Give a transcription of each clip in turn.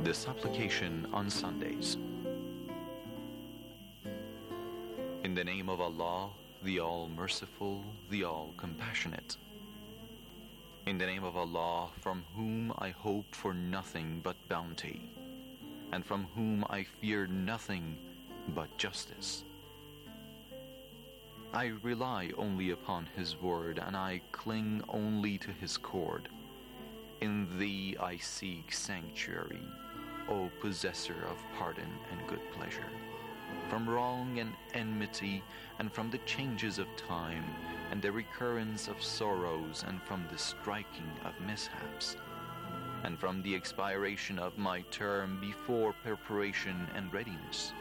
The Supplication on Sundays. In the name of Allah, the All-Merciful, the All-Compassionate. In the name of Allah, from whom I hope for nothing but bounty, and from whom I fear nothing but justice. I rely only upon His word, and I cling only to His cord. In Thee I seek sanctuary, O possessor of pardon and good pleasure, from wrong and enmity, and from the changes of time, and the recurrence of sorrows, and from the striking of mishaps, and from the expiration of my term before preparation and readiness.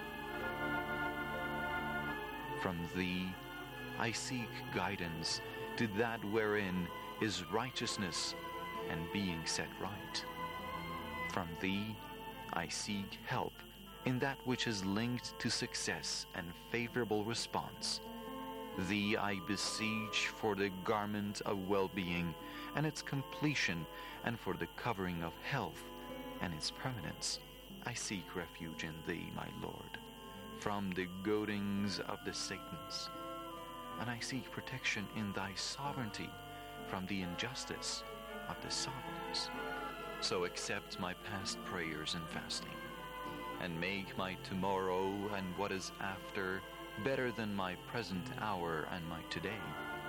From Thee I seek guidance to that wherein is righteousness and being set right. From Thee I seek help in that which is linked to success and favorable response. Thee I beseech for the garment of well-being and its completion, and for the covering of health and its permanence. I seek refuge in Thee, my Lord, from the goadings of the Satans, and I seek protection in Thy sovereignty from the injustice of the sovereigns. So accept my past prayers and fasting, and make my tomorrow and what is after better than my present hour and my today.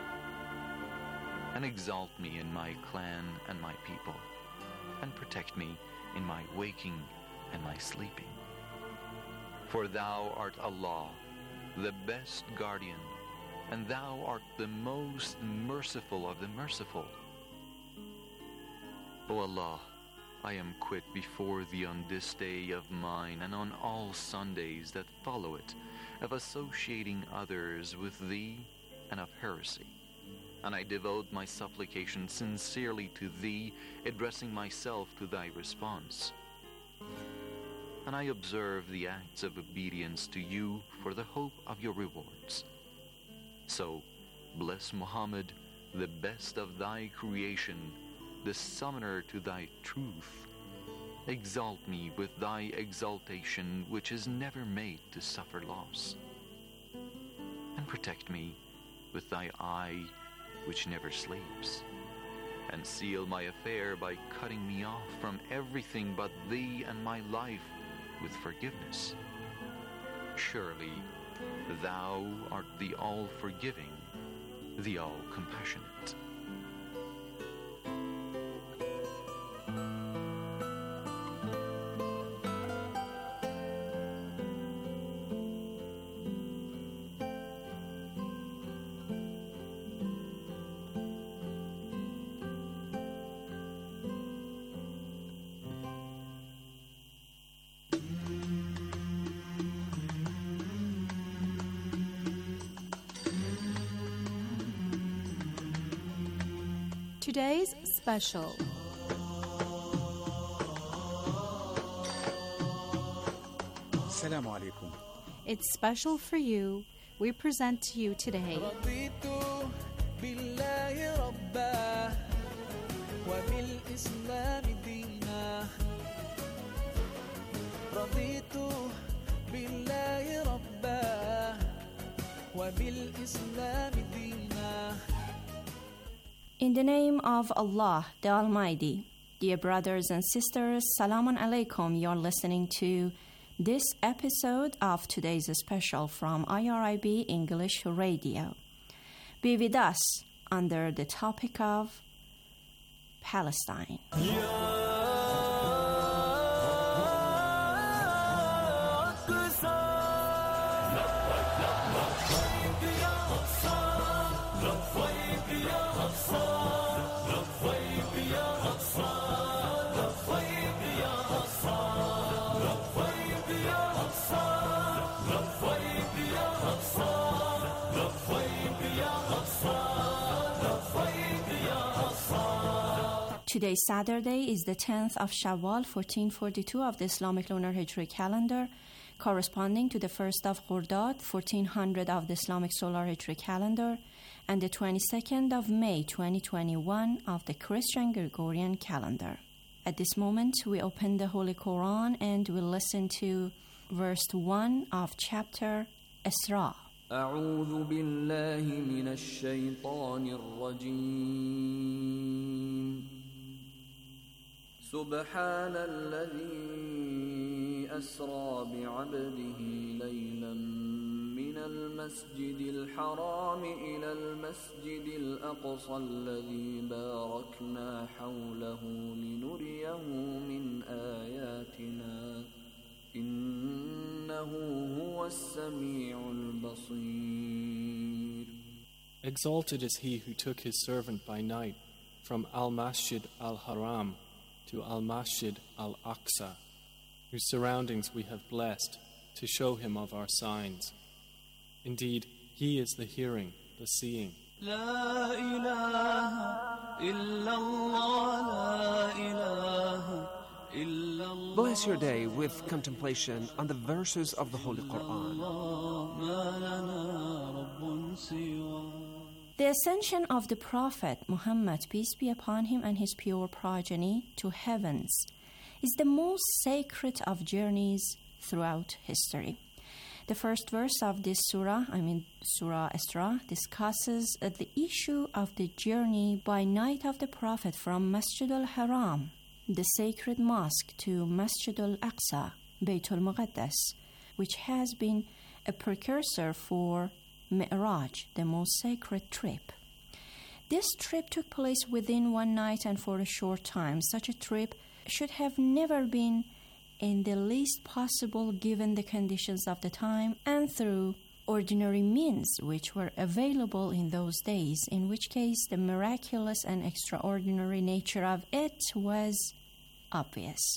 And exalt me in my clan and my people, and protect me in my waking and my sleeping. For Thou art Allah, the best guardian, and Thou art the most merciful of the merciful. O Allah, I am quit before Thee on this day of mine, and on all Sundays that follow it, of associating others with Thee and of heresy. And I devote my supplication sincerely to Thee, addressing myself to Thy response. And I observe the acts of obedience to You for the hope of Your rewards. So, bless Muhammad, the best of Thy creation, the summoner to Thy truth. Exalt me with Thy exaltation, which is never made to suffer loss. And protect me with Thy eye, which never sleeps. And seal my affair by cutting me off from everything but Thee and my life with forgiveness. Surely, Thou art the all-forgiving, the all-compassionate. Today's special. Assalamu alaikum. It's special for you. We present to you today In the name of Allah, the Almighty. Dear brothers and sisters, Salamun Alaikum. You're listening to this episode of today's special from IRIB English Radio. Be with us under the topic of Palestine. Today, Saturday, is the 10th of Shawwal, 1442 of the Islamic Lunar Hijri calendar, corresponding to the 1st of Khordad, 1400 of the Islamic Solar Hijri calendar, and the 22nd of May, 2021 of the Christian Gregorian calendar. At this moment, we open the Holy Quran and we listen to verse 1 of chapter Isra. أعوذ بالله من الشيطان الرجيم سبحان الذي أسرى بعبده ليلا من المسجد الحرام إلى المسجد الأقصى الذي باركنا حوله لنريه من آياتنا إنه هو السميع البصير. Exalted is he who took his servant by night from Al-Masjid Al-Haram to Al-Masjid Al-Aqsa, whose surroundings we have blessed to show him of our signs. Indeed, he is the hearing, the seeing. لا إله إلا الله لا إله إلا الله. Bless your day with contemplation on the verses of the Holy Quran. ما لنا رب سواه. The ascension of the Prophet Muhammad, peace be upon him, and his pure progeny to heavens is the most sacred of journeys throughout history. The first verse of this surah, Surah Isra, discusses the issue of the journey by night of the Prophet from Masjid al-Haram, the sacred mosque, to Masjid al-Aqsa, Bayt al-Muqaddas, which has been a precursor for Mi'raj, the most sacred trip. This trip took place within one night and for a short time. Such a trip should have never been in the least possible given the conditions of the time and through ordinary means which were available in those days, in which case the miraculous and extraordinary nature of it was obvious.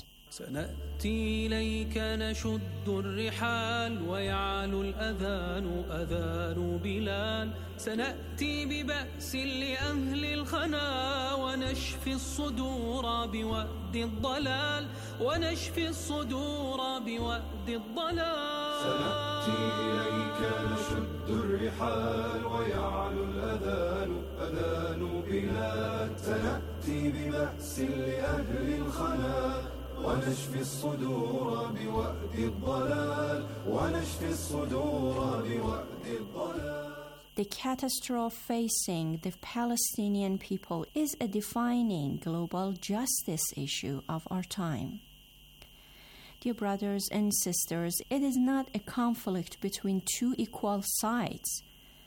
سنأتي إليك نشد الرحال ويعلو الأذان أذان بلال سنأتي ببأس لأهل الخنا ونشفي الصدور بوأد الضلال ونشفي الصدور بوأد الضلال سنأتي إليك نشد الرحال ويعلو الأذان أذان بلال سنأتي ببأس لأهل الخنا ونشفي الصدور بوأد الضلال ونشفي الصدور بوأد الضلال. The catastrophe facing the Palestinian people is a defining global justice issue of our time. Dear brothers and sisters, it is not a conflict between two equal sides.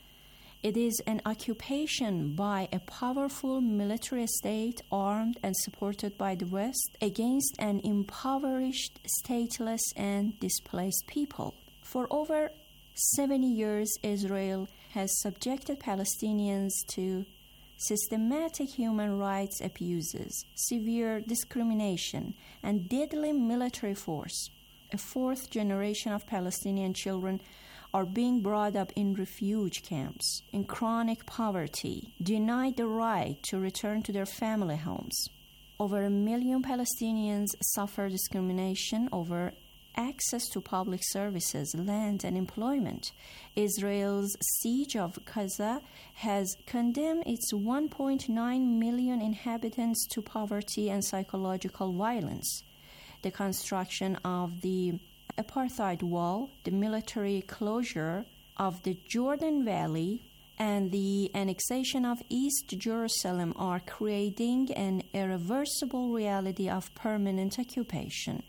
It is an occupation by a powerful military state armed and supported by the West against an impoverished, stateless, and displaced people. For over 70 years, Israel has subjected Palestinians to systematic human rights abuses, severe discrimination, and deadly military force. A fourth generation of Palestinian children are being brought up in refuge camps, in chronic poverty, denied the right to return to their family homes. Over 1 million Palestinians suffer discrimination over access to public services, land, and employment. Israel's siege of Gaza has condemned its 1.9 million inhabitants to poverty and psychological violence. The construction of the apartheid wall, the military closure of the Jordan Valley, and the annexation of East Jerusalem are creating an irreversible reality of permanent occupation.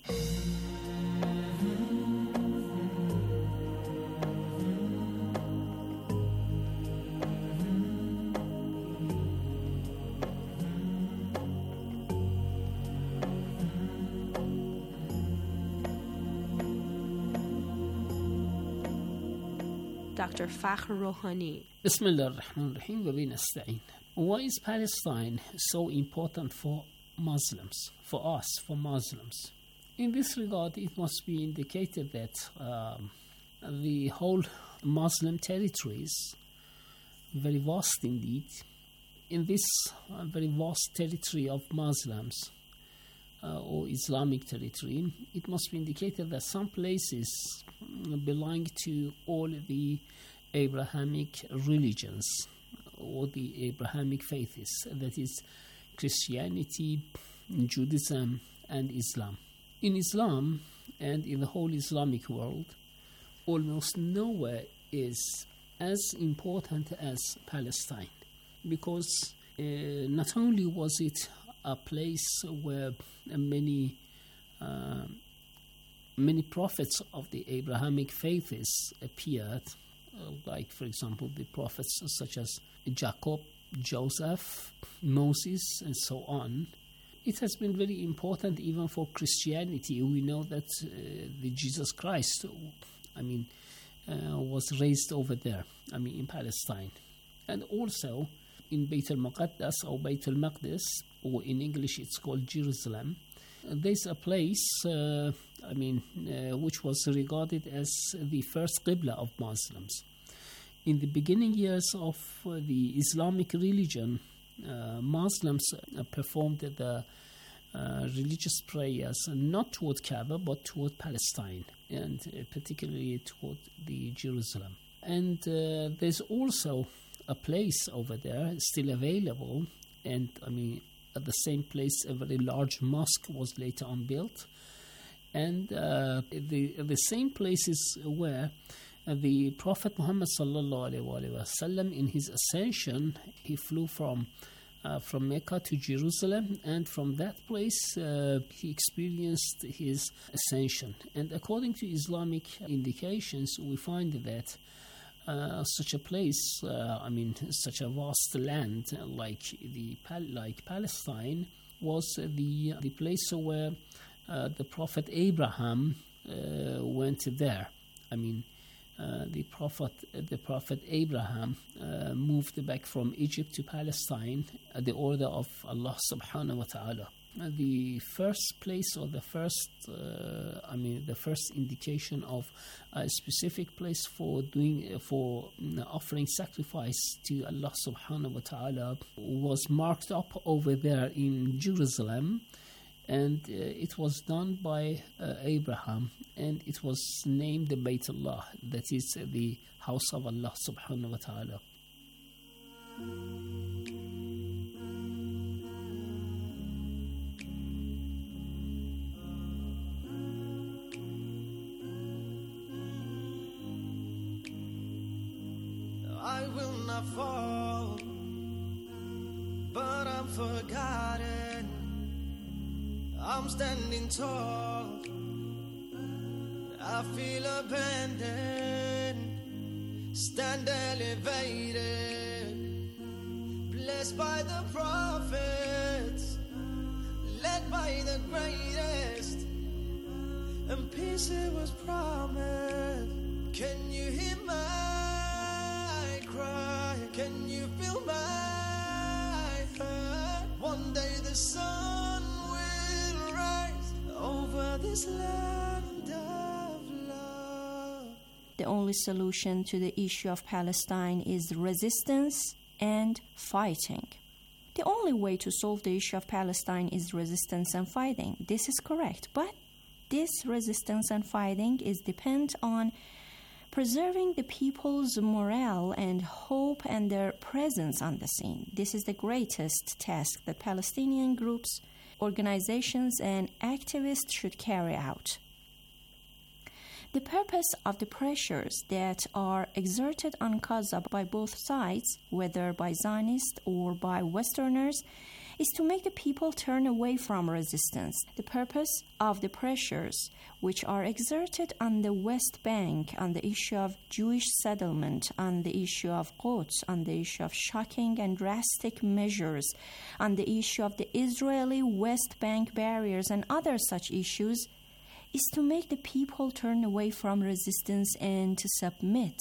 Dr. Fakhr Rouhani. Bismillah ar-Rahman ar-Rahim wa bihi nasta'in. Why is Palestine so important for Muslims, for us, for Muslims? In this regard, it must be indicated that the whole Muslim territories, very vast indeed, in this very vast territory of Muslims, or Islamic territory, it must be indicated that some places belong to all the Abrahamic religions or the Abrahamic faiths, that is Christianity, Judaism, and Islam. In Islam and in the whole Islamic world, almost nowhere is as important as Palestine, because not only was it a place where many prophets of the Abrahamic faiths appeared, like, for example, the prophets such as Jacob, Joseph, Moses, and so on. It has been very important even for Christianity. We know that the Jesus Christ, was raised over there, in Palestine. And also in Bayt al-Muqaddas or Bayt al-Maqdis, or in English it's called Jerusalem, there's a place, which was regarded as the first Qibla of Muslims. In the beginning years of the Islamic religion, Muslims performed the religious prayers not toward Kaaba but toward Palestine, and particularly toward the Jerusalem. And there's also a place over there still available, and at the same place a very large mosque was later on built, and the same places where the Prophet Muhammad sallallahu alaihi wasallam, in his ascension, he flew from Mecca to Jerusalem, and from that place he experienced his ascension. And according to Islamic indications, we find that such a place, such a vast land like Palestine, was the place where the Prophet Abraham went there. The Prophet Abraham moved back from Egypt to Palestine at the order of Allah subhanahu wa ta'ala. The first place, or the first indication of a specific place for offering sacrifice to Allah subhanahu wa ta'ala was marked up over there in Jerusalem, and it was done by Abraham, and it was named the Baytullah, that is the house of Allah subhanahu wa ta'ala. I will not fall, but I'm forgotten. I'm standing tall, I feel abandoned, stand elevated, blessed by the prophets, led by the greatest, and peace it was promised. Can you hear my cry? Can you feel my hurt? One day the sun will rise over this land of love. The only solution to the issue of Palestine is resistance and fighting. The only way to solve the issue of Palestine is resistance and fighting. This is correct, but this resistance and fighting is dependent on preserving the people's morale and hope and their presence on the scene. This is the greatest task that Palestinian groups, organizations, and activists should carry out. The purpose of the pressures that are exerted on Gaza by both sides, whether by Zionists or by Westerners, is to make the people turn away from resistance. The purpose of the pressures which are exerted on the West Bank on the issue of Jewish settlement, on the issue of Quds, on the issue of shocking and drastic measures, on the issue of the Israeli West Bank barriers and other such issues, is to make the people turn away from resistance and to submit.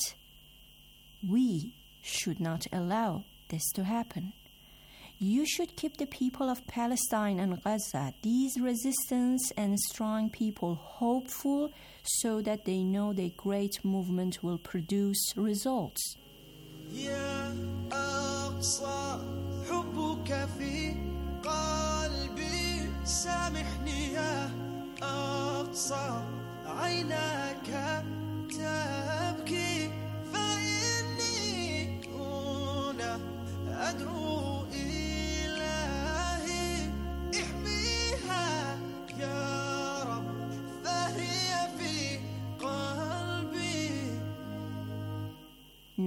We should not allow this to happen. You should keep the people of Palestine and Gaza, these resistance and strong people, hopeful so that they know the great movement will produce results. يا أقصى حبك في قلبي سامحني يا أقصى عيناك تبكي فإني هنا أدعو إلهي احمي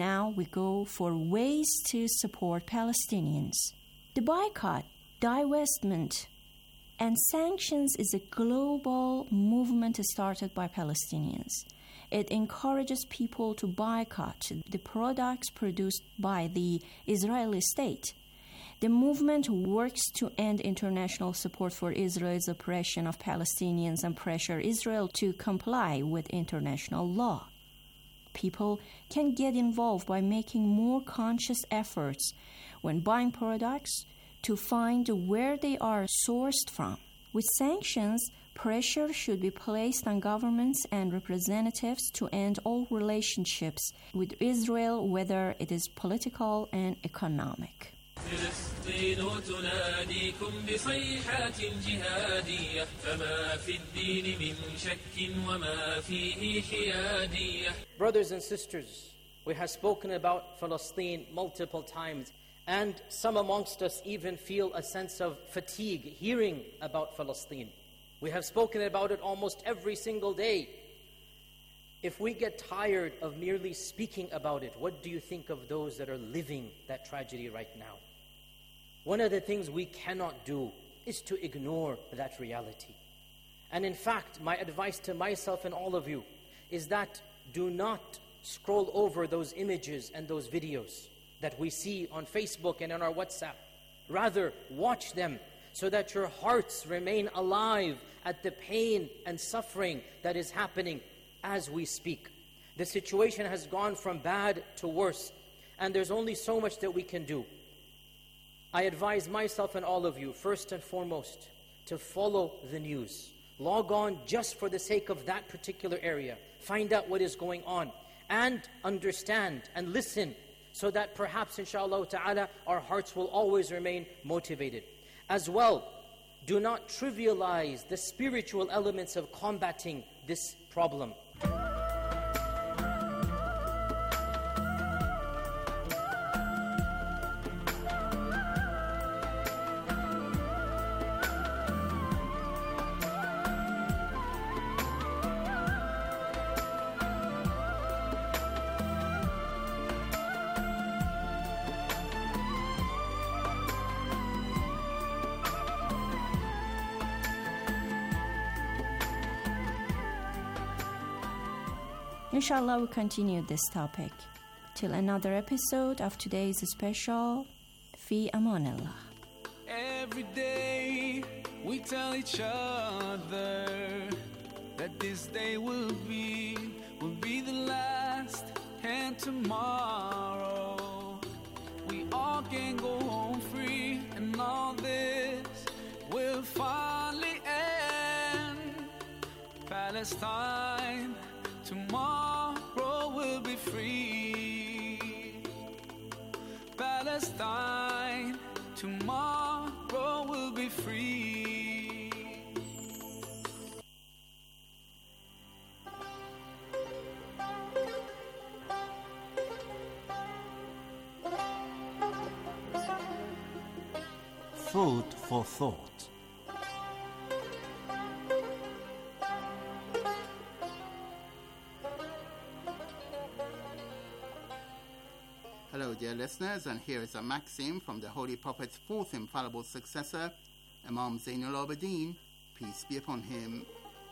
now we go for ways to support Palestinians. The boycott, divestment, and sanctions is a global movement started by Palestinians. It encourages people to boycott the products produced by the Israeli state. The movement works to end international support for Israel's oppression of Palestinians and pressure Israel to comply with international law. People can get involved by making more conscious efforts when buying products to find where they are sourced from. With sanctions, pressure should be placed on governments and representatives to end all relationships with Israel, whether it is political and economic. فلسطين تناديكم بصيحات جهادية فما في الدين من شك وما فيه حيادية. Brothers and sisters, we have spoken about Palestine multiple times, and some amongst us even feel a sense of fatigue hearing about Palestine. We have spoken about it almost every single day. If we get tired of merely speaking about it, what do you think of those that are living that tragedy right now? One of the things we cannot do is to ignore that reality. And in fact, my advice to myself and all of you is that do not scroll over those images and those videos that we see on Facebook and on our WhatsApp. Rather, watch them so that your hearts remain alive at the pain and suffering that is happening as we speak. The situation has gone from bad to worse, and there's only so much that we can do. I advise myself and all of you, first and foremost, to follow the news. Log on just for the sake of that particular area. Find out what is going on and understand and listen so that perhaps, inshallah ta'ala, our hearts will always remain motivated. As well, do not trivialize the spiritual elements of combating this problem. Inshallah, we'll continue this topic till another episode of today's special Fi Amanillah. Every day we tell each other that this day will be the last, and tomorrow we all can go home free, and all this will finally end. Palestine, tomorrow will be free. Palestine, tomorrow will be free. Food for thought. Hello, dear listeners, and here is a maxim from the Holy Prophet's fourth infallible successor, Imam Zainul Abidin, peace be upon him.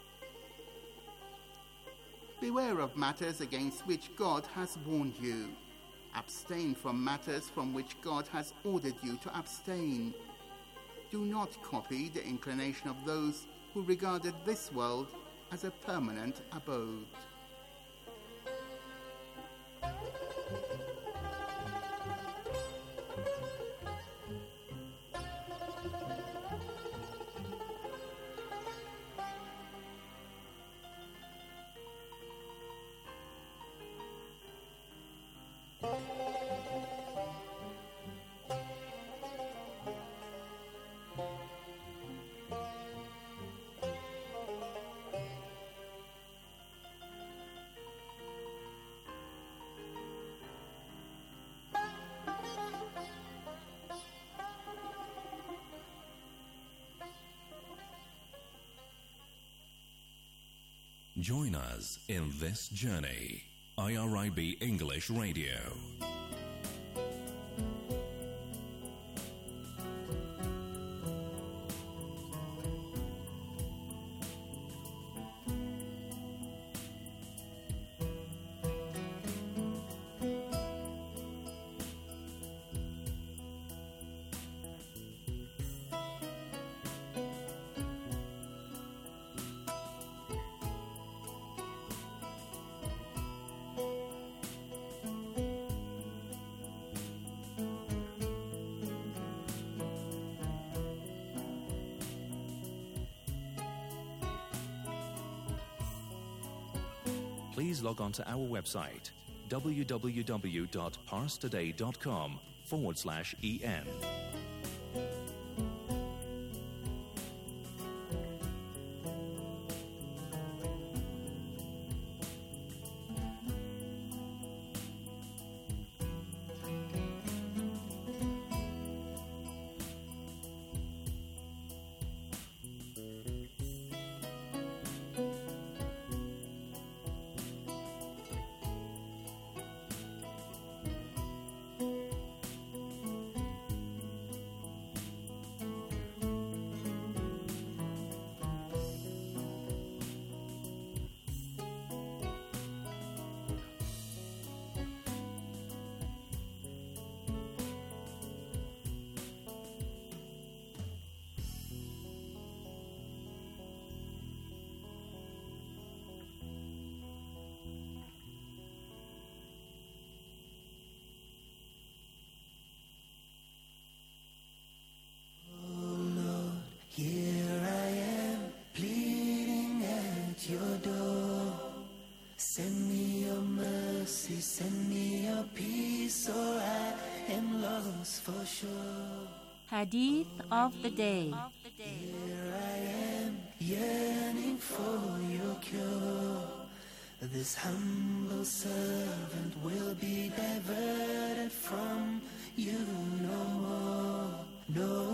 Beware of matters against which God has warned you. Abstain from matters from which God has ordered you to abstain. Do not copy the inclination of those who regarded this world as a permanent abode. Join us in this journey IRIB English Radio. Please log on to our website www.parstoday.com/EN. Here I am, pleading at your door. Send me your mercy, send me your peace, or I am lost for sure. Hadith of the day. Here I am, yearning for your cure. This humble servant will be diverted from you no more, no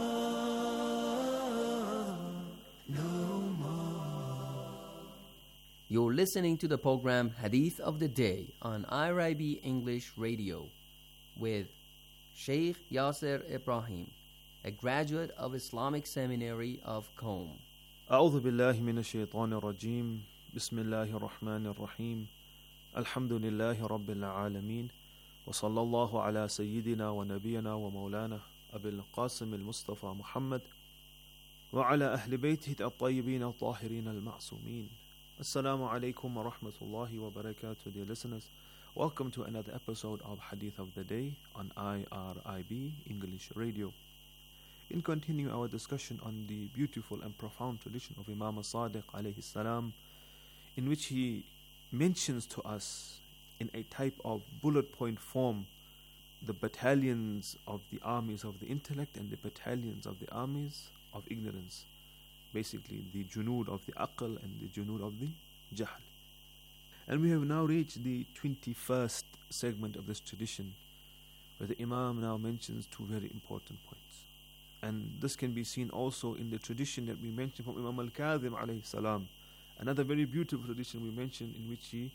more, no more. You're listening to the program Hadith of the Day on IRIB English Radio with Sheikh Yasser Ibrahim, a graduate of Islamic Seminary of Qom. أعوذ بالله من الشيطان الرجيم بسم الله الرحمن الرحيم الحمد لله رب العالمين وصلى الله على سيدنا ونبينا ومولانا أبي القاسم المصطفى محمد وعلى أهل بيته الطيبين الطاهرين المعصومين. Assalamu alaikum wa rahmatullahi wa barakatuh, dear listeners. Welcome to another episode of Hadith of the Day on IRIB English Radio. In continuing our discussion on the beautiful and profound tradition of Imam Sadiq alayhi salam, in which he mentions to us in a type of bullet point form the battalions of the armies of the intellect and the battalions of the armies of ignorance. Basically, the junood of the aql and the junood of the jahl. And we have now reached the 21st segment of this tradition, where the Imam now mentions two very important points. And this can be seen also in the tradition that we mentioned from Imam al-Kadhim alayhi salam, another very beautiful tradition we mentioned, in which he,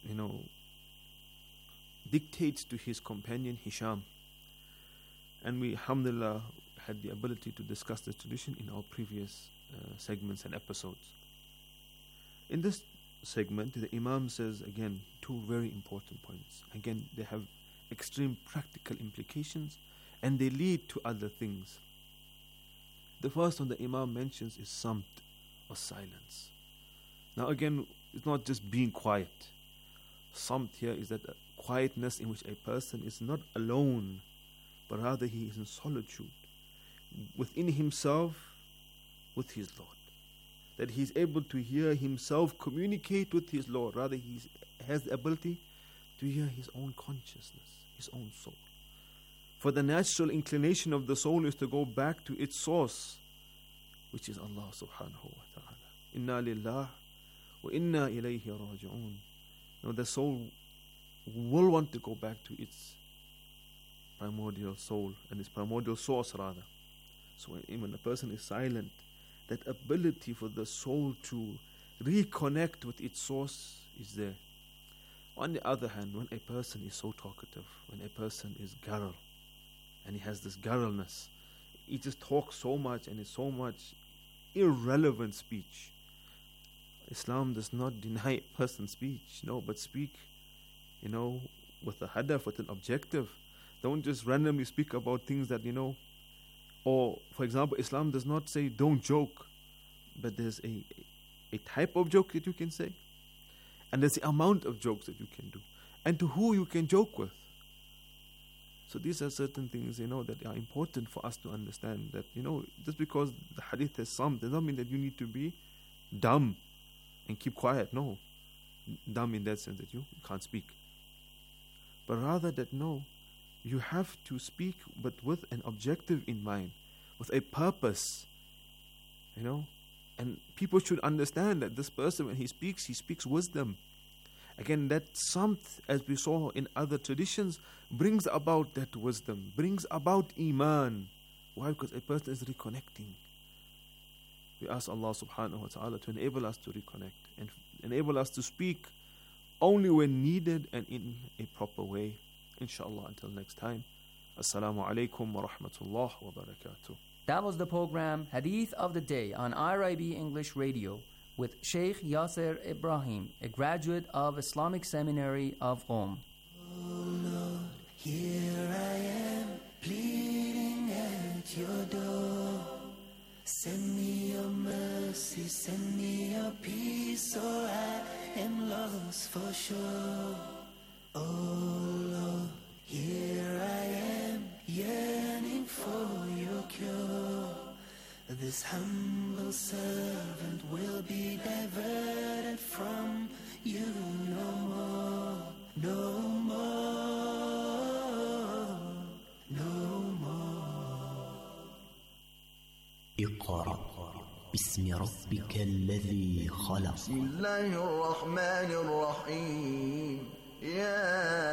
dictates to his companion Hisham. And we, alhamdulillah, had the ability to discuss this tradition in our previous segments and episodes. In this segment, the Imam says again two very important points. Again, they have extreme practical implications and they lead to other things. The first one the Imam mentions is samt, or silence. Now again, it's not just being quiet. Samt here is that quietness in which a person is not alone, but rather he is in solitude within himself with his Lord. That he is able to hear himself communicate with his Lord. Rather, he has the ability to hear his own consciousness, his own soul. For the natural inclination of the soul is to go back to its source, which is Allah subhanahu wa ta'ala. Inna lillah wa inna ilayhi raji'un. Now the soul will want to go back to its primordial soul and its primordial source rather. So when a person is silent, that ability for the soul to reconnect with its source is there. On the other hand, when a person is so talkative, when a person is garl, and he has this garlness, he just talks so much and is so much irrelevant speech. Islam does not deny a person speech, no, but speak, with a hadaf, with an objective. Don't just randomly speak about things that, or, for example, Islam does not say don't joke, but there's a type of joke that you can say, and there's the amount of jokes that you can do, and to who you can joke with. So these are certain things, that are important for us to understand, that, just because the hadith has some, does not mean that you need to be dumb and keep quiet. No, dumb in that sense that you can't speak. But rather that, no, you have to speak, but with an objective in mind, with a purpose, and people should understand that this person, when he speaks wisdom. Again, that samt, as we saw in other traditions, brings about that wisdom, brings about iman. Why? Because a person is reconnecting. We ask Allah subhanahu wa ta'ala to enable us to reconnect and enable us to speak only when needed and in a proper way. Inshallah, until next time. Assalamu alaikum wa rahmatullah wa barakatuh. That was the program Hadith of the Day on IRIB English Radio with Sheikh Yasser Ibrahim, a graduate of Islamic Seminary of Qom. Oh Lord, here I am, pleading at your door. Send me your mercy, send me your peace, or I am lost for sure. Oh Lord, here I am, yearning for your cure. This humble servant will be diverted from you no more, no more, no more. اقرأ باسم ربك الذي خلق. بسم الله الرحمن الرحيم. يا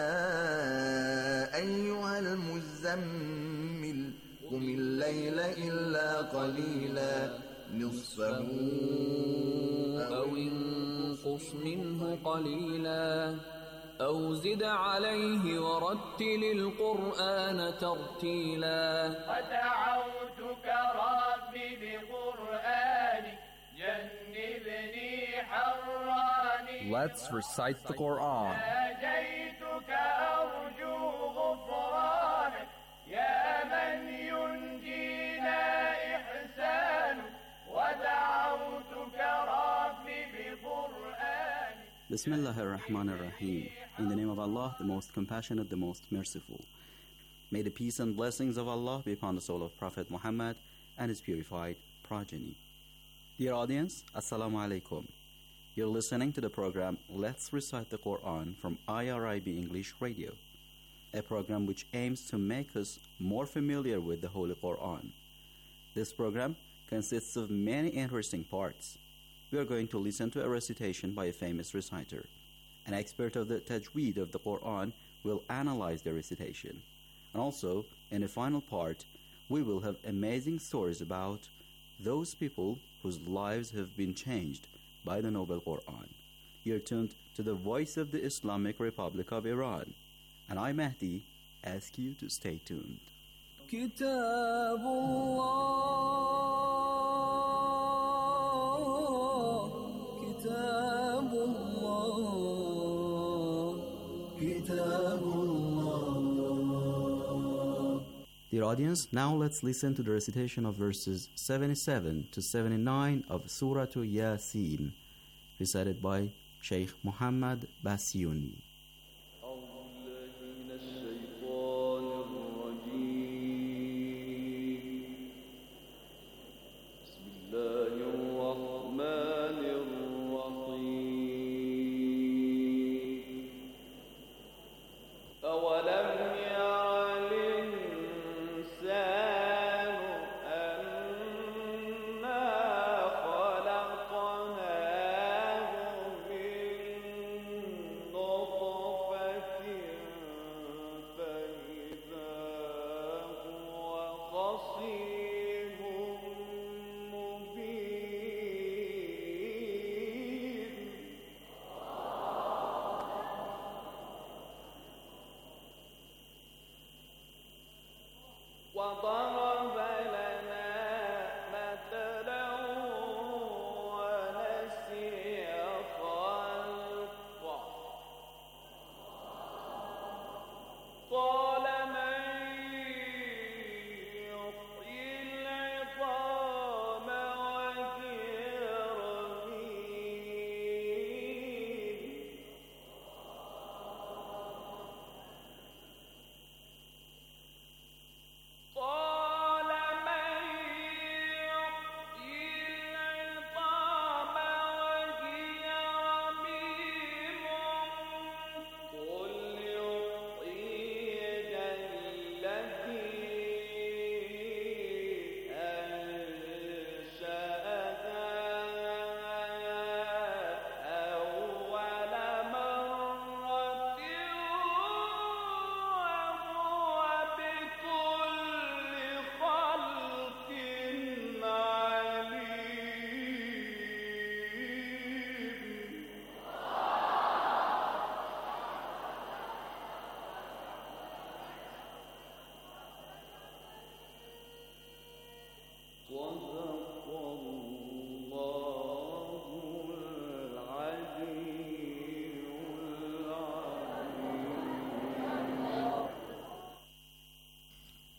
أيها المزمل قم الليل إلا قليلا نصفه أو انقص منه قليلا أو زد عليه ورتل القرآن ترتيلا ودعوتك ربي بقرآنك جنبني حراني. Let's recite the Quran. ناجيتك أرجو غفرانك يا من ينجينا إحسان ودعوتك ربي بقرآنك. Bismillah ar-Rahman ar-Rahim. In the name of Allah, the most compassionate, the most merciful. May the peace and blessings of Allah be upon the soul of Prophet Muhammad and his purified progeny. Dear audience, Assalamu alaikum. You're listening to the program Let's Recite the Quran from IRIB English Radio, a program which aims to make us more familiar with the Holy Quran. This program consists of many interesting parts. We are going to listen to a recitation by a famous reciter. An expert of the tajweed of the Quran will analyze the recitation. And also, in the final part, we will have amazing stories about those people whose lives have been changed by the Noble Quran. You're tuned to the Voice of the Islamic Republic of Iran. And I, Mahdi, ask you to stay tuned. Dear audience, now let's listen to the recitation of verses 77 to 79 of Surah Yasin, recited by Sheikh Muhammad Basyuni. خلقناه من نطفة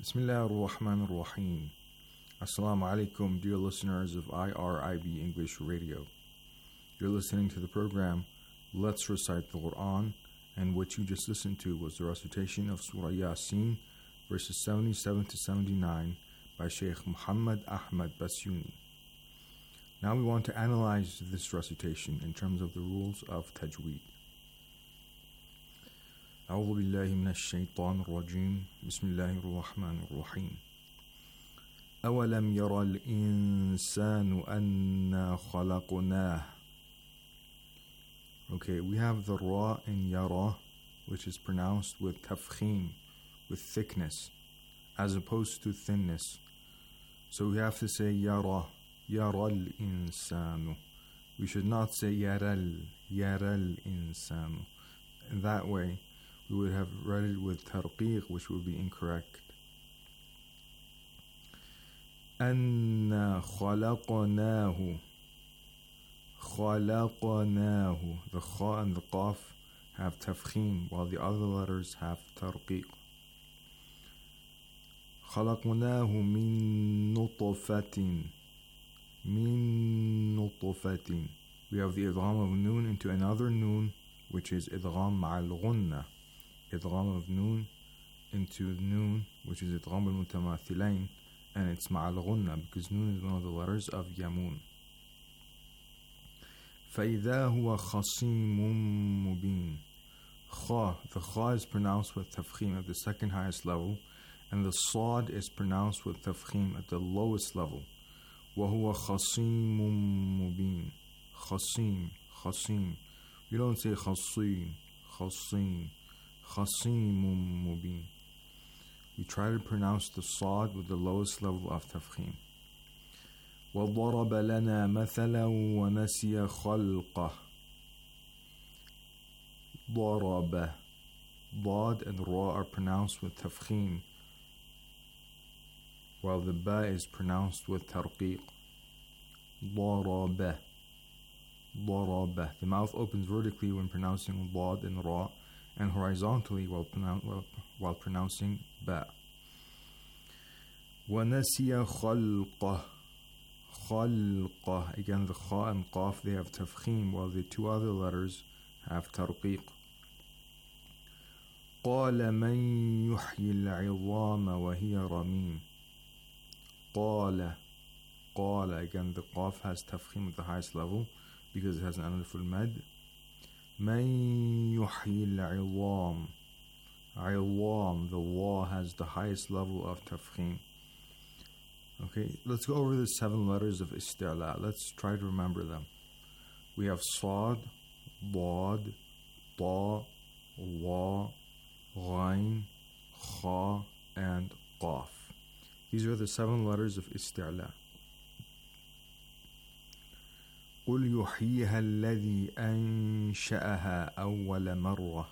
Bismillah ar-Rahman ar-Rahim. Assalamu alaikum, dear listeners of IRIB English Radio. You're listening to the program Let's Recite the Quran, and what you just listened to was the recitation of Surah Yasin, verses 77 to 79 by Sheikh Muhammad Ahmad Basyuni. Now we want to analyze this recitation in terms of the rules of tajweed. أعوذ بالله من الشيطان الرجيم بسم الله الرحمن الرحيم أولم يرى الإنسان أنا خلقناه. Okay, we have the ra in yara, which is pronounced with tafkhim, with thickness, as opposed to thinness. So we have to say yara, yara al-insanu. We should not say yaral, yaral insanu. In that way, we would have read it with tarqiq, which would be incorrect. أَنَّا خَلَقْنَاهُ خَلَقْنَاهُ. The kha and the qaf have tafkhim, while the other letters have tarqiq. خَلَقْنَاهُ مِن نُطْفَةٍ مِن نُطْفَةٍ. We have the idgham of noon into another noon, which is idgham ma'al ghunna. Idgham of noon into noon, which is idgham al-mutamathilain, and it's ma'al ghunna because noon is one of the letters of yamun. فَإِذَا هُوَ خَصِيمٌ مُبِينٌ. Kha, the kha is pronounced with tafkhim at the second highest level, and the sad is pronounced with tafkhim at the lowest level. وَهُوَ خَصِيمٌ مُبِينٌ. Khasim, khasim. We don't say khasim, khasim, khasimun mubin. We try to pronounce the sad with the lowest level of tafkhim. وَضَرَبَ لَنَا مَثَلًا وَنَسِيَ خَلْقَهُ. ضَرَبَ. Dad and ra are pronounced with tafkhim, while the ba is pronounced with tarqiq. ضَرَبَ. ضَرَبَ. The mouth opens vertically when pronouncing dad and ra, and horizontally while pronouncing ba. وَنَسِيَ خَلْقَهُ. خَلْقَهُ. Again, the kha and qaf, they have tafkhim, while the two other letters have tarqiq. قَالَ مَنْ يُحْيِي الْعِظَامَ وَهِيَ رَمِيمٌ. قَالَ. قَالَ. Again, the qaf has tafkhim at the highest level because it has an alif al-mad. مَنْ يُحْيِي الْعِظَامَ. عِظَام, the wa has the highest level of tafkhim. Okay, let's go over the 7 letters of isti'la. Let's try to remember them. We have sad, dad, ta, wa, ghain, kha, and qaf. These are the 7 letters of isti'la. قُلْ يُحْيِيهَا الَّذِي أَنشَأَهَا أَوَّلَ مَرَّةٍ.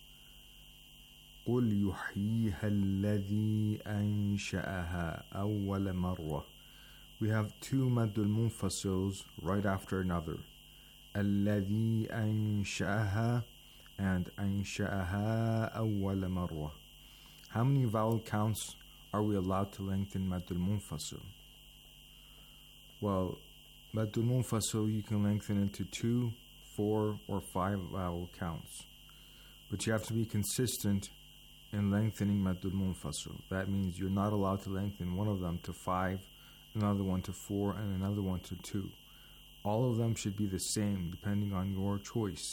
قُلْ يُحْيِيهَا الَّذِي أَنشَأَهَا أَوَّلَ مَرَّةٍ. We have 2 maddul munfasils right after another. الَّذِي أَنشَأَهَا and أَنشَأَهَا أَوَّلَ مَرَّةٍ. How many vowel counts are we allowed to lengthen maddul munfasil? Well, maddul munfasil you can lengthen into 2, 4, or 5 vowel counts. But you have to be consistent in lengthening maddul munfasil. That means you're not allowed to lengthen one of them to 5, another one to 4, and another one to 2. All of them should be the same depending on your choice.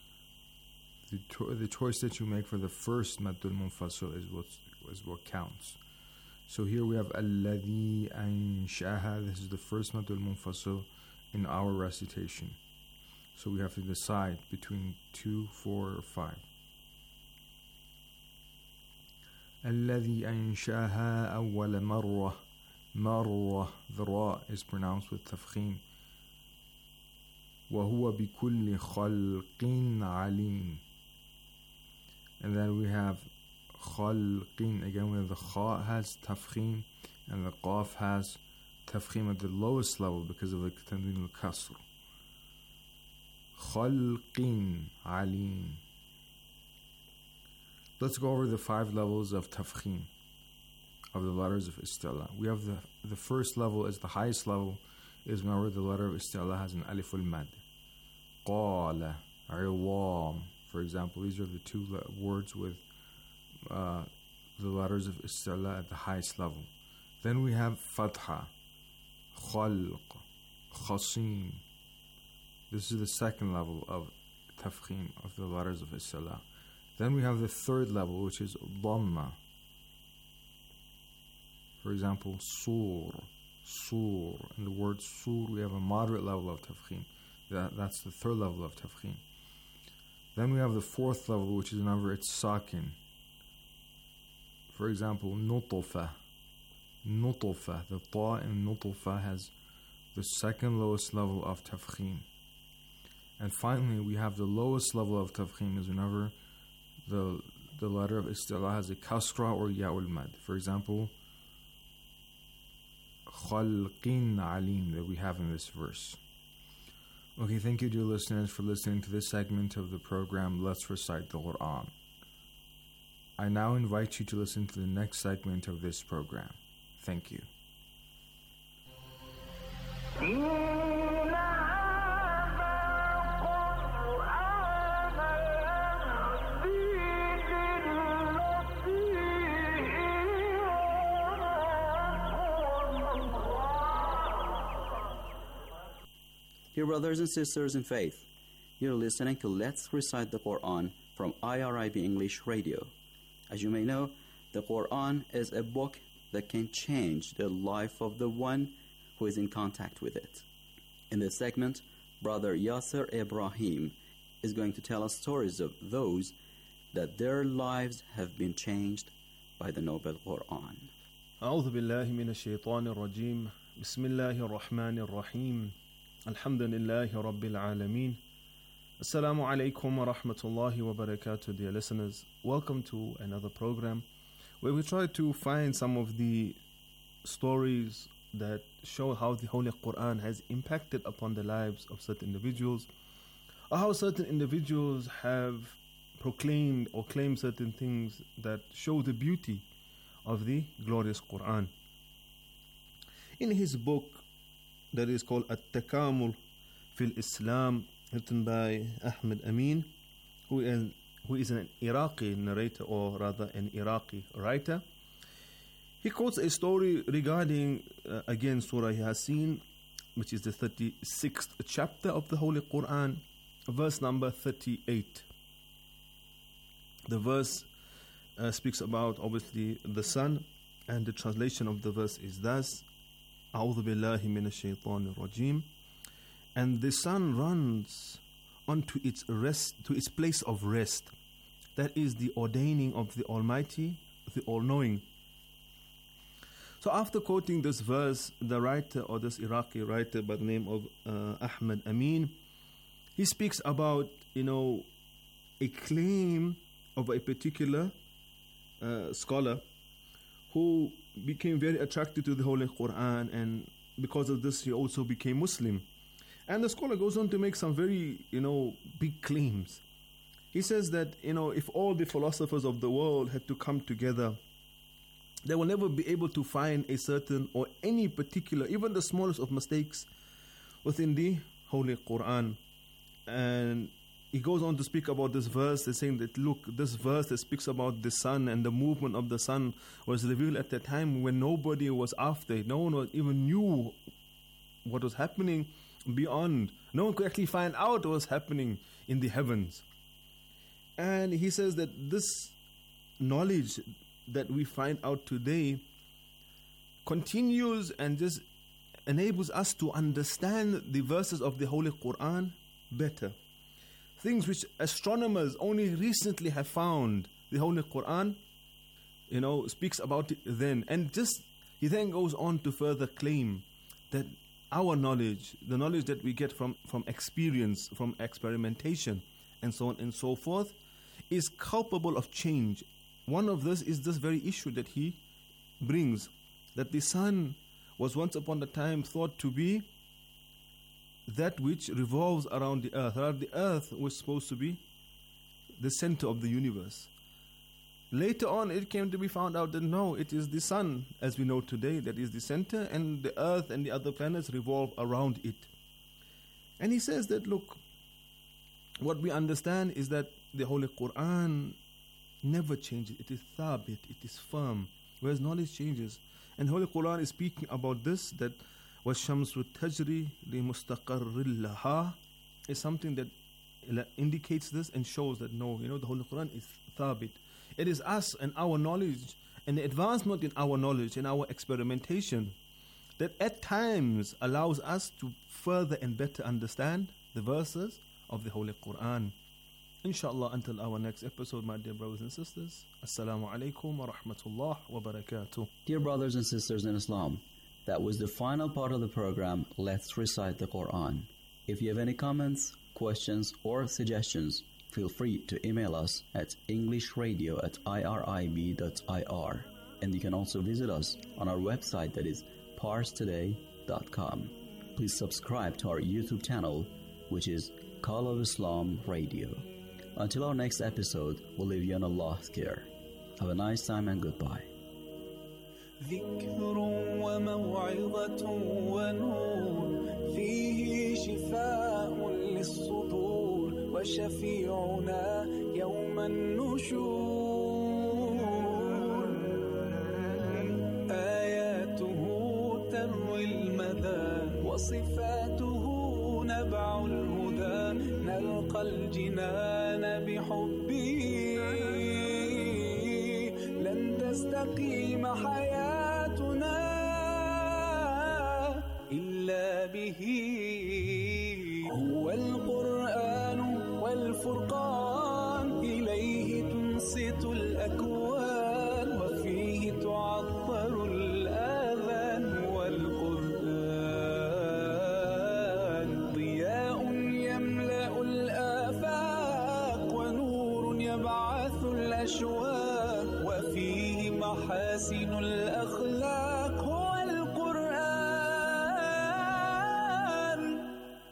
The choice that you make for the first maddul munfasil is what counts. So here we have alladhi anshaha. This is the first maddul munfasil in our recitation. So we have to decide between 2, 4, or 5. الذي أنشأها أول مرة. مرة, the ra is pronounced with tafkhim. وهو بكل خلق عليم. And then we have خلق. Again, we have the kha has tafkhim and the qaf has tafkhim at the lowest level because of the tanween al-kasr. خلق عليم. Let's go over the 5 levels of tafkhim. of the letters of isti'la. We have the first level is the highest level, is whenever the letter of isti'la has an alif al-mad. Qala, iwam. For example, these are the two words with the letters of isti'la at the highest level. Then we have fatha, khalq, khasim. This is the second level of tafkhim of the letters of isti'la. Then we have the third level, which is dhamma. For example, sur. In the word sur, we have a moderate level of tafkhim. That's the third level of tafkhim. Then we have the fourth level, which is whenever it's sakin. For example, nutufa. The ta in nutufa has the second lowest level of tafkhim. And finally, we have the lowest level of tafkhim is whenever the letter of isti'la has a kasra or ya'ul mad. For example, khalqin alim that we have in this verse. Okay, thank you, dear listeners, for listening to this segment of the program, Let's Recite the Quran. I now invite you to listen to the next segment of this program. Thank you. Dear brothers and sisters in faith, you're listening to Let's Recite the Quran from IRIB English Radio. As you may know, the Quran is a book that can change the life of the one who is in contact with it. In this segment, Brother Yasser Ibrahim is going to tell us stories of those that their lives have been changed by the Noble Quran. أعوذ بالله من الشيطان الرجيم بسم الله الرحمن الرحيم الحمد لله رب العالمين Assalamu alaikum wa rahmatullahi wa barakatuh, dear listeners. Welcome to another program where we try to find some of the stories that show how the Holy Quran has impacted upon the lives of certain individuals, or how certain individuals have proclaimed or claimed certain things that show the beauty of the glorious Quran. In his book that is called At-Takamul fil Islam, written by Ahmed Amin, who is an Iraqi narrator, or rather an Iraqi writer. He quotes a story regarding, again, Surah Yasin, which is the 36th chapter of the Holy Quran, verse number 38. The verse speaks about, obviously, the sun, and the translation of the verse is thus, أعوذ بالله من الشيطان الرجيم. And the sun runs onto its rest, to its place of rest. That is the ordaining of the Almighty, the All-Knowing. So after quoting this verse, the writer, or this Iraqi writer by the name of Ahmed Amin, he speaks about, a claim of a particular scholar who became very attracted to the Holy Quran, and because of this he also became Muslim. And the scholar goes on to make some very, big claims. He says that, if all the philosophers of the world had to come together, they will never be able to find a certain or any particular, even the smallest of mistakes within the Holy Quran. And he goes on to speak about this verse, saying that, look, this verse that speaks about the sun and the movement of the sun was revealed at a time when nobody was after it. No one even knew what was happening beyond. No one could actually find out what was happening in the heavens. And he says that this knowledge that we find out today continues and just enables us to understand the verses of the Holy Quran better. Things which astronomers only recently have found, the Holy Quran, speaks about it then. And he then goes on to further claim that our knowledge, the knowledge that we get from experience, from experimentation, and so on and so forth, is culpable of change. One of this is this very issue that he brings, that the sun was once upon a time thought to be that which revolves around the earth. The earth was supposed to be the center of the universe. Later on, it came to be found out that no, it is the sun, as we know today, that is the center, and the earth and the other planets revolve around it. And he says that, look, what we understand is that the Holy Quran never changes. It is thabit, it is firm, whereas knowledge changes. And Holy Quran is speaking about this, that وَالشَّمْسُ تَجْرِي لِمُسْتَقَرٍّ لَهَا is something that indicates this and shows that no, the Holy Quran is thabit. It is us and our knowledge and the advancement in our knowledge and our experimentation that at times allows us to further and better understand the verses of the Holy Quran. Inshallah, until our next episode, my dear brothers and sisters, Assalamu alaikum wa rahmatullah wa barakatuh. Dear brothers and sisters in Islam, that was the final part of the program, Let's Recite the Quran. If you have any comments, questions, or suggestions, feel free to email us at englishradio@irib.ir. And you can also visit us on our website, that is parstoday.com. Please subscribe to our YouTube channel, which is Call of Islam Radio. Until our next episode, we'll leave you on Allah's care. Have a nice time and goodbye. ذكر وموعظة ونور فيه شفاء للصدور وشفيعنا يوم النشور آياته تروي المدى وصفاته نبع الهدى نلقى الجنان بحبه لن تستقيم حياتنا إلا به هو القرآن والفرقان إليه تنصت الأكوان وفيه تعطر الآذان والقرآن ضياء يملأ الآفاق ونور يبعث الأشواق وفيه محاسن الأخلاق هو القرآن.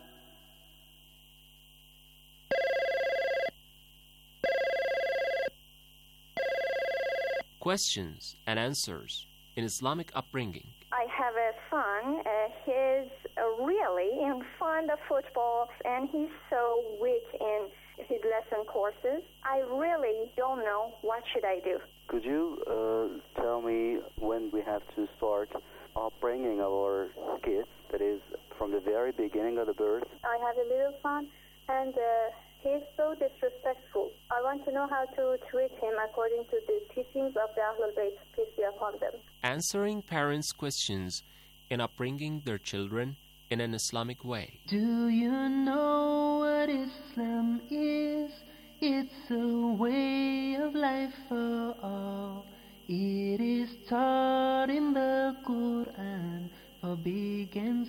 Questions and answers in Islamic upbringing. I have a son. He's really fond of football, and he's so weak in his lesson courses. I really don't know what should I do. Could you tell me when we have to start upbringing our kids, that is, from the very beginning of the birth? I have a little son, and he's so disrespectful. I want to know how to treat him according to the teachings of the Ahlul Bayt, peace be upon them. Answering parents' questions in upbringing their children in an Islamic way. Do you know what Islam is? It's a way of life for all. It is taught in the Quran for big and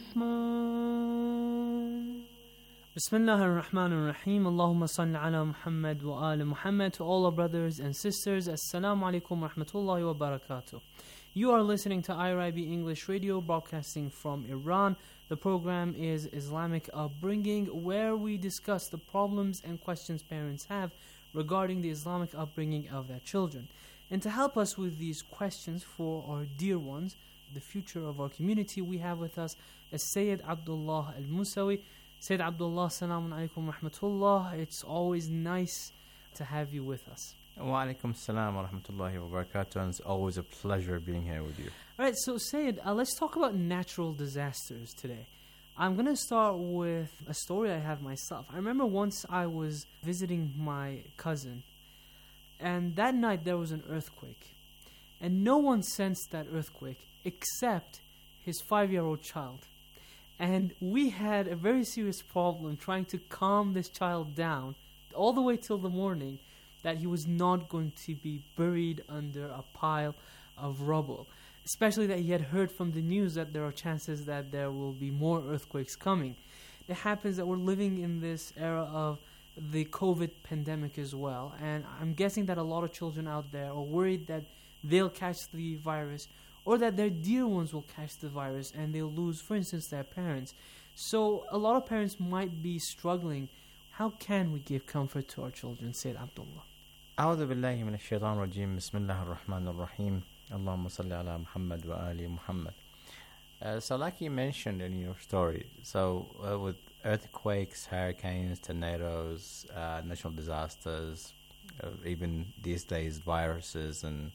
small. Bismillah ar-Rahman ar-Rahim. Allahumma salli ala Muhammad wa ala Muhammad. To all our brothers and sisters, Assalamu alaikum wa rahmatullahi wa barakatuh. You are listening to IRIB English Radio, broadcasting from Iran. The program is Islamic Upbringing, where we discuss the problems and questions parents have regarding the Islamic upbringing of their children. And to help us with these questions for our dear ones, the future of our community, we have with us Sayyid Abdullah Al-Musawi. Sayyid Abdullah, assalamu alaikum wa rahmatullah. It's always nice to have you with us. Wa alaikum assalam wa rahmatullahi wa barakatuh, and it's always a pleasure being here with you. Alright, so Sayyid, let's talk about natural disasters today. I'm going to start with a story I have myself. I remember once I was visiting my cousin, and that night there was an earthquake. And no one sensed that earthquake except his 5-year-old child. And we had a very serious problem trying to calm this child down all the way till the morning, that he was not going to be buried under a pile of rubble. Especially that he had heard from the news that there are chances that there will be more earthquakes coming. It happens that we're living in this era of the COVID pandemic as well. And I'm guessing that a lot of children out there are worried that they'll catch the virus, or that their dear ones will catch the virus and they'll lose, for instance, their parents. So a lot of parents might be struggling. How can we give comfort to our children, Sayyid Abdullah? أعوذ بالله من الشيطان الرجيم بسم الله الرحمن الرحيم اللهم صل على محمد وآل محمد. So like you mentioned in your story, so with earthquakes, hurricanes, tornadoes, natural disasters, even these days viruses and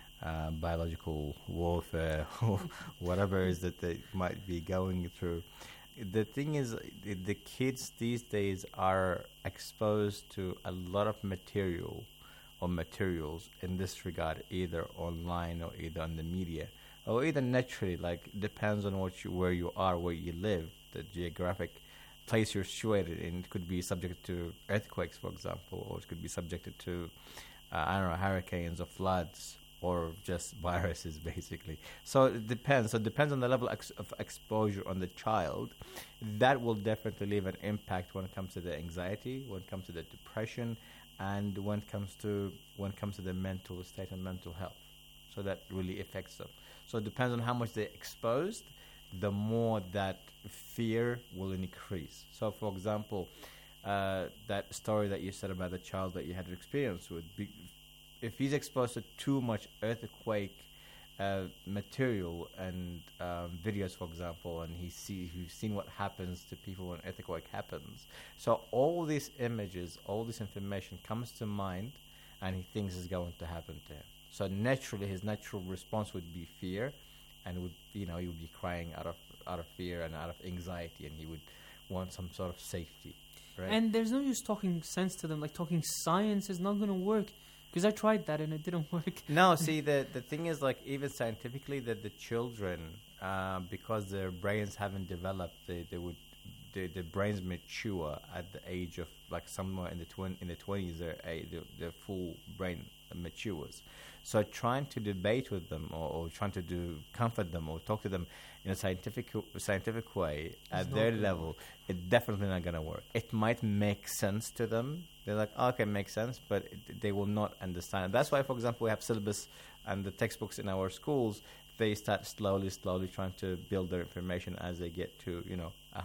biological warfare, whatever it is that they might be going through. The thing is, the kids these days are exposed to a lot of material or materials in this regard, either online or either on the media, or either naturally, like depends on where you are, where you live, the geographic place you're situated in. It could be subject to earthquakes, for example, or it could be subjected to, hurricanes or floods, or just viruses, basically. So it depends. So it depends on the level of exposure on the child. That will definitely leave an impact when it comes to the anxiety, when it comes to the depression, and when it comes to the mental state and mental health. So that really affects them. So it depends on how much they're exposed, the more that fear will increase. So, for example, that story that you said about the child that you had experience with, if he's exposed to too much earthquake material and videos, for example, and he's seen what happens to people when earthquake happens. So all these images, all this information comes to mind, and he thinks is going to happen to him. So naturally, his natural response would be fear, and he would be crying out of fear and out of anxiety, and he would want some sort of safety. Right? And there's no use talking sense to them, like talking science is not going to work. Because I tried that and it didn't work. No, see, the thing is, like, even scientifically, that the children, because their brains haven't developed, the brains mature at the age of, like, somewhere in the 20s, their full brain matures. So trying to debate with them or trying to comfort them or talk to them in a scientific way at their level, it's definitely not going to work. It might make sense to them. They're like, oh, okay, makes sense, but they will not understand. That's why, for example, we have syllabus and the textbooks in our schools. They start slowly trying to build their information as they get to, a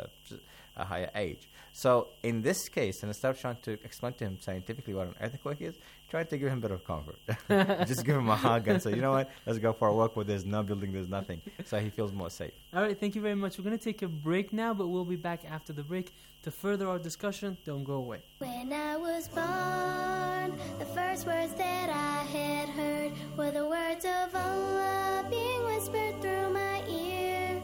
higher age. So in this case, instead of trying to explain to him scientifically what an earthquake is, try to give him a bit of comfort. Just give him a hug and say, you know what, let's go for a walk where there's no building, there's nothing. So he feels more safe. All right, thank you very much. We're going to take a break now, but we'll be back after the break to further our discussion. Don't go away. When I was born, the first words that I had heard were the words of Allah being whispered through my ear.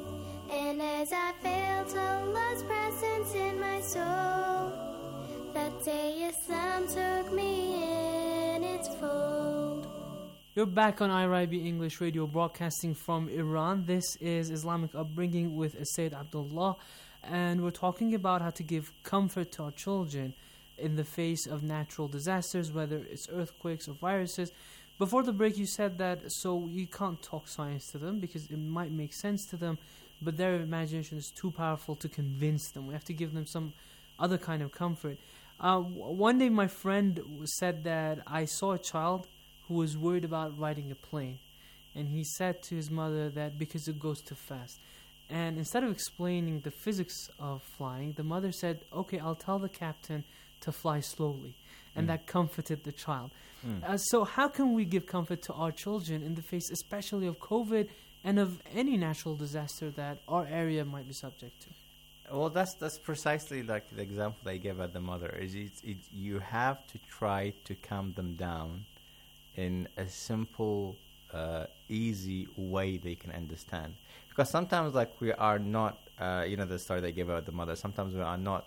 And as I felt Allah's presence in my soul, that day Islam took me in its fold. You're back on IRIB English Radio, broadcasting from Iran. This is Islamic Upbringing with Sayyid Abdullah, and we're talking about how to give comfort to our children in the face of natural disasters, whether it's earthquakes or viruses. Before the break, you said that so you can't talk science to them because it might make sense to them, but their imagination is too powerful to convince them. We have to give them some other kind of comfort. One day my friend said that I saw a child who was worried about riding a plane. And he said to his mother that because it goes too fast. And instead of explaining the physics of flying, the mother said, okay, I'll tell the captain to fly slowly. And that comforted the child. So how can we give comfort to our children in the face especially of COVID and of any natural disaster that our area might be subject to? Well, that's precisely like the example I gave at the mother. You have to try to calm them down in a simple, easy way they can understand. Because sometimes, like, we are not, the story they gave about the mother, sometimes we are not,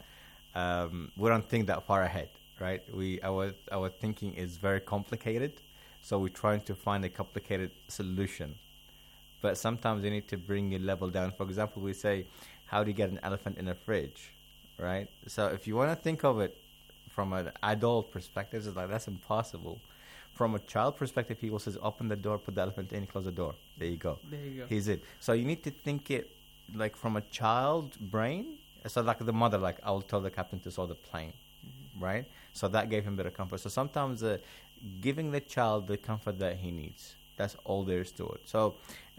we don't think that far ahead, right? Our thinking is very complicated, so we're trying to find a complicated solution. But sometimes you need to bring your level down. For example, we say, how do you get an elephant in a fridge, right? So if you want to think of it from an adult perspective, it's like, that's impossible. From a child perspective, people says, open the door, put the elephant in, close the door. There you go. There you go. Here's it. So you need to think it like from a child brain. So like the mother, like, I will tell the captain to saw the plane, right? So that gave him a bit of comfort. So sometimes giving the child the comfort that he needs. That's all there is to it. So,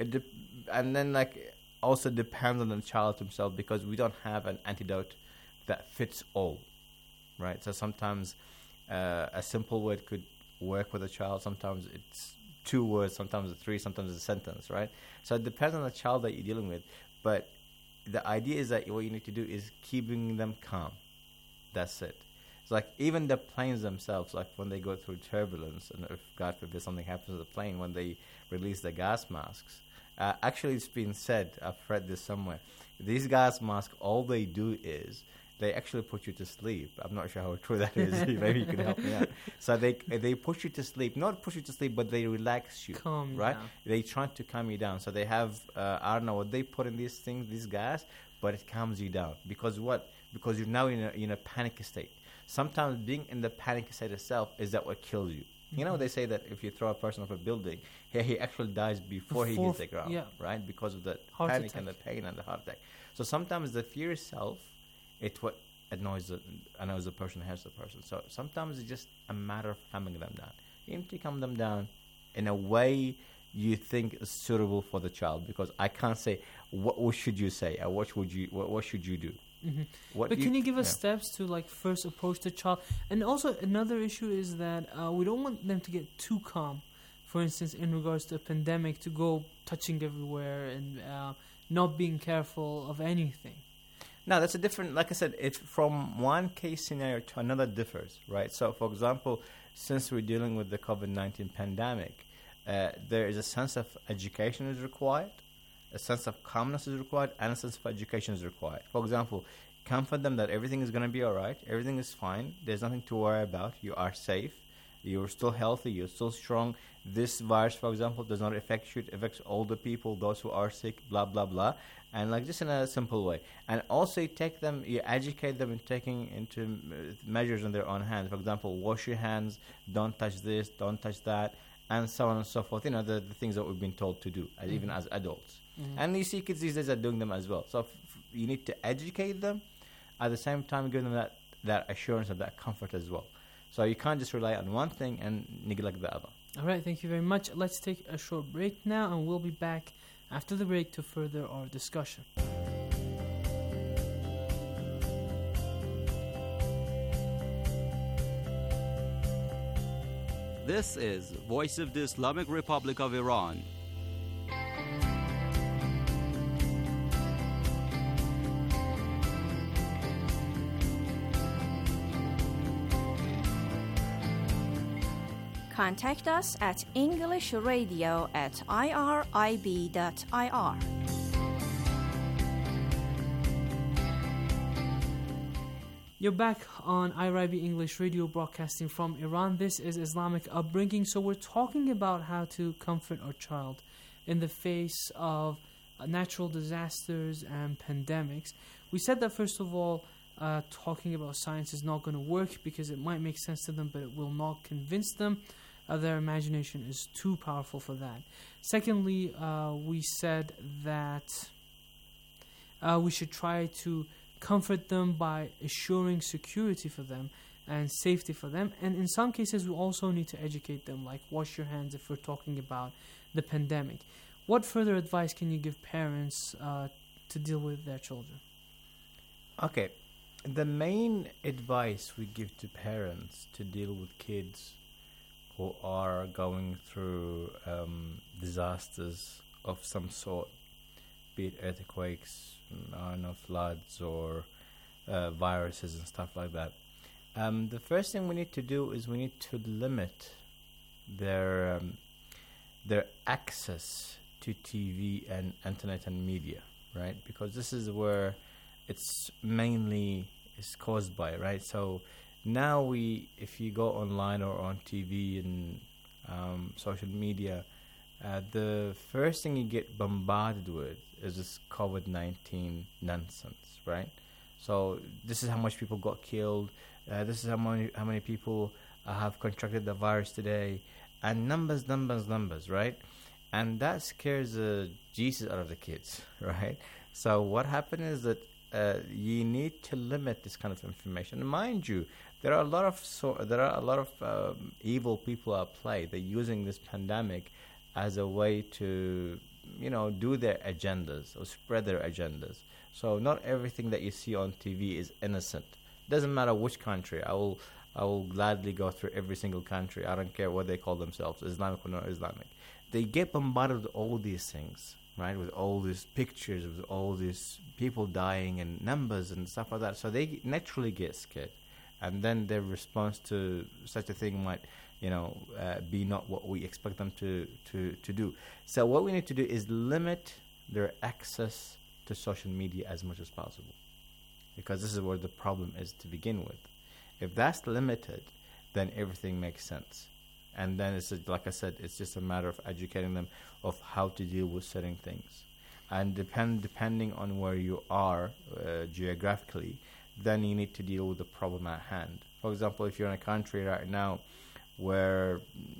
and then like also depends on the child himself, because we don't have an antidote that fits all, right? So sometimes A simple word could work with a child. Sometimes it's 2 words, sometimes it's 3, sometimes it's a sentence, right? So it depends on the child that you're dealing with. But the idea is that what you need to do is keeping them calm. That's it. It's like even the planes themselves, like when they go through turbulence, and if God forbid something happens to the plane, when they release the gas masks, actually it's been said, I've read this somewhere, these gas masks, all they do is they actually put you to sleep. I'm not sure how true that is. Maybe you can help me out. So they push you to sleep, not push you to sleep, but they relax you, calm you right? down. They try to calm you down. So they have, I don't know what they put in these things, this gas, but it calms you down. Because what? Because you're now in a panic state. Sometimes being in the panic state itself is that what kills you. You know, they say that if you throw a person off a building, he actually dies before he hits the ground, right? Because of the Heart panic attack. and the pain and the heart attack. So sometimes the fear itself, it's what annoys the person, hurts the person. So sometimes it's just a matter of calming them down. You need to calm them down in a way you think is suitable for the child. Because I can't say what should you say or what should you do. Mm-hmm. What But can you give us yeah. steps to like first approach the child? And also another issue is that we don't want them to get too calm. For instance, in regards to a pandemic, to go touching everywhere and not being careful of anything. No, that's a different, like I said, it's from one case scenario to another differs, right? So, for example, since we're dealing with the COVID-19 pandemic, there is a sense of education is required, a sense of calmness is required, and a sense of education is required. For example, comfort them that everything is going to be all right, everything is fine, there's nothing to worry about, you are safe, you're still healthy, you're still strong. This virus, for example, does not affect you, it affects older people, those who are sick, blah, blah, blah. And like just in a simple way. And also you educate them in taking into measures in their own hands. For example, wash your hands, don't touch this, don't touch that, and so on and so forth. You know, the things that we've been told to do, even as adults. Mm-hmm. And you see kids these days are doing them as well. So you need to educate them, at the same time give them that assurance and that comfort as well. So you can't just rely on one thing and neglect the other. All right, thank you very much. Let's take a short break now, and we'll be back after the break to further our discussion. This is Voice of the Islamic Republic of Iran. Contact us at englishradio@irib.ir. You're back on IRIB English Radio, broadcasting from Iran. This is Islamic Upbringing. So we're talking about how to comfort our child in the face of natural disasters and pandemics. We said that, first of all, talking about science is not going to work because it might make sense to them, but it will not convince them. Their imagination is too powerful for that. Secondly, we said that we should try to comfort them by assuring security for them and safety for them. And in some cases, we also need to educate them, like wash your hands if we're talking about the pandemic. What further advice can you give parents to deal with their children? Okay. The main advice we give to parents to deal with kids who are going through disasters of some sort, be it earthquakes, I don't know, floods or viruses and stuff like that. The first thing we need to do is we need to limit their access to TV and internet and media, right? Because this is where it's mainly is caused by, right? So now if you go online or on TV and social media, the first thing you get bombarded with is this COVID-19 nonsense, right? So this is how much people got killed. This is how many people have contracted the virus today, and numbers, right? And that scares the Jesus out of the kids, right? So what happened is that you need to limit this kind of information. And mind you, there are a lot of evil people at play. They're using this pandemic as a way to, do their agendas or spread their agendas. So not everything that you see on TV is innocent. Doesn't matter which country. I will I will gladly go through every single country. I don't care what they call themselves, Islamic or not Islamic. They get bombarded with all these things, right? With all these pictures, with all these people dying and numbers and stuff like that. So they naturally get scared. And then their response to such a thing might, be not what we expect them to do. So what we need to do is limit their access to social media as much as possible. Because this is where the problem is to begin with. If that's limited, then everything makes sense. And then it's like I said, it's just a matter of educating them of how to deal with certain things. And depending on where you are geographically, then you need to deal with the problem at hand. For example, if you're in a country right now where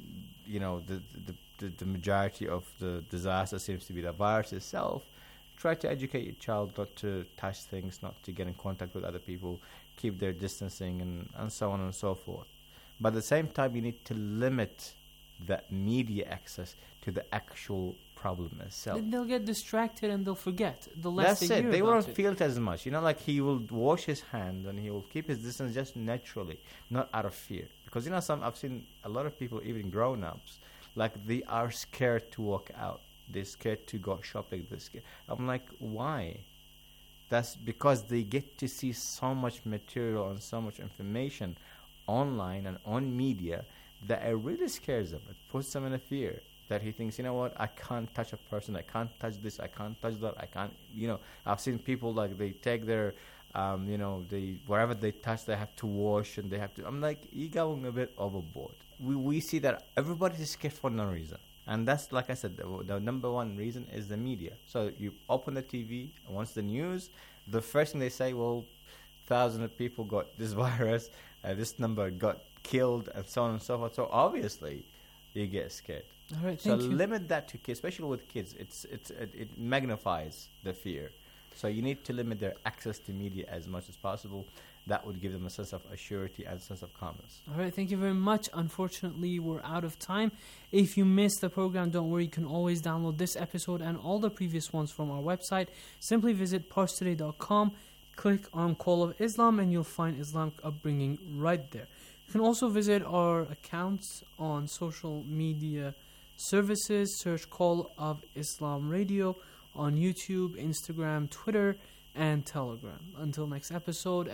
the majority of the disaster seems to be the virus itself, try to educate your child not to touch things, not to get in contact with other people, keep their distancing, and so on and so forth. But at the same time, you need to limit that media access to the actual problem itself. Then they'll get distracted and they'll forget. That's it. They won't feel it as much. Like he will wash his hands and he will keep his distance just naturally, not out of fear. Because I've seen a lot of people, even grown-ups, like they are scared to walk out. They're scared to go shopping. I'm like, why? That's because they get to see so much material and so much information online and on media that it really scares them. It puts them in a fear that he thinks, I can't touch a person, I can't touch this, I can't touch that, I can't, I've seen people like they take their, wherever they touch, they have to wash and they have to, I'm like, you're going a bit overboard. We see that everybody's scared for no reason. And that's, like I said, the number one reason is the media. So you open the TV, and once the news, the first thing they say, well, thousands of people got this virus, this number got killed, and so on and so forth. So obviously, you get scared. All right, so limit that to kids, especially with kids. It magnifies the fear. So you need to limit their access to media as much as possible. That would give them a sense of assurity and a sense of calmness. All right, thank you very much. Unfortunately, we're out of time. If you missed the program, don't worry. You can always download this episode and all the previous ones from our website. Simply visit parstoday.com, click on Call of Islam, and you'll find Islamic upbringing right there. You can also visit our accounts on social media services. Search Call of Islam Radio on YouTube, Instagram, Twitter, and Telegram. Until next episode.